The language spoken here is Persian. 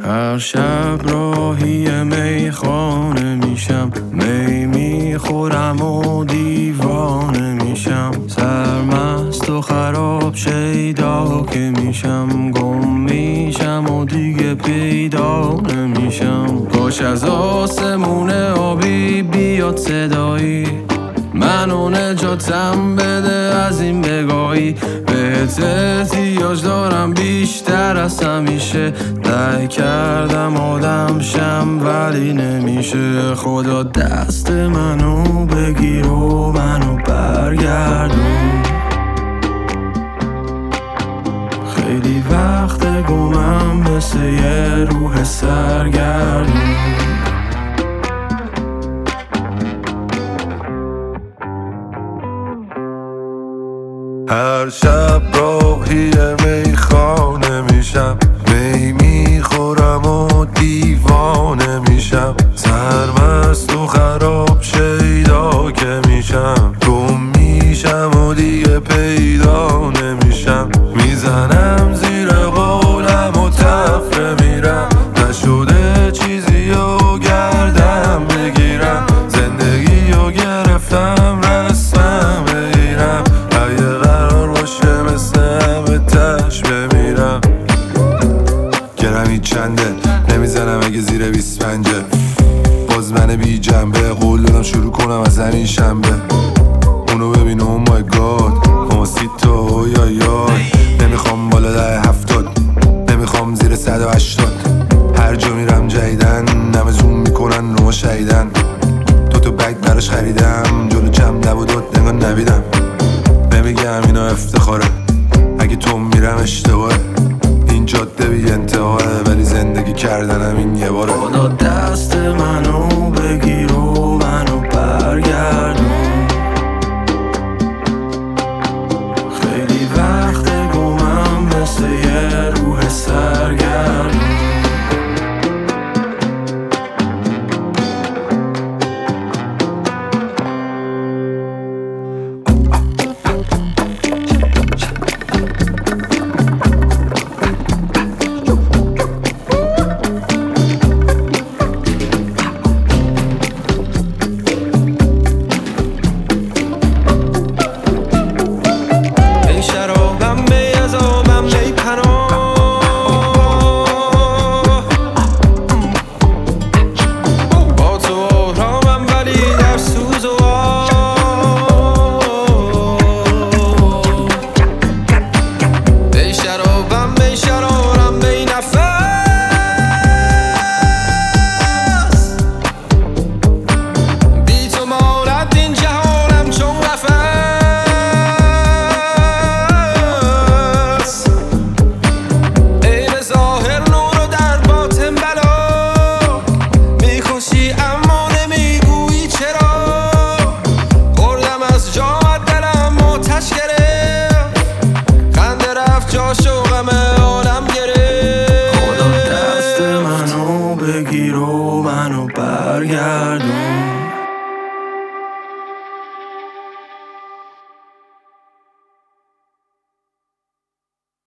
هر شب راهی میخانه میشم، می میخورم و دیوانه میشم، سرمست و خراب شیدا که میشم، گم میشم و دیگه پیدا نمیشم. کاش از آسمون آبی بیاد صدایی، منو نجاتم بده از این بگاهی. بهت احتیاج دارم بیشتر از همیشه، سعی کردم آدم شم ولی نمیشه. خدا دست منو بگیر و منو برگردون، خیلی وقت گمم مثل یه روح سرگردون. هر شب راهی میخانه میشم، می میخورم و دیوانه میشم، سرمست و خراب شیدا که میشم، گم میشم و دیگه پیدا نمیشم. میزنم زیر قولم و تفره میرم، نشده چیزی و گردم بگیرم، زندگی رو گرفتم رسمم بگیرم، اگه قرار باشه مثل همه تش بمیرم. گرمی چنده نمیزنم اگه زیر 25، باز من بی جنبه قول دادم شروع کنم از همین شنبه. اونو ببین او مای گاد ماسیتو یا یای، نمیخوام بالا ده 70، نمیخوام زیر 180، هر جا میرم جدیدن همه زوم میکنن رو ما شهیدن. تو بگ براش خریدم جلو جمع نبودت نگاه نبیدم، نمیگم اینا افتخاره اگه تو میرم اشتباهه، این جاده بی انتهاه ولی زندگی کردنم این یه باره. خدا دست منو بگیر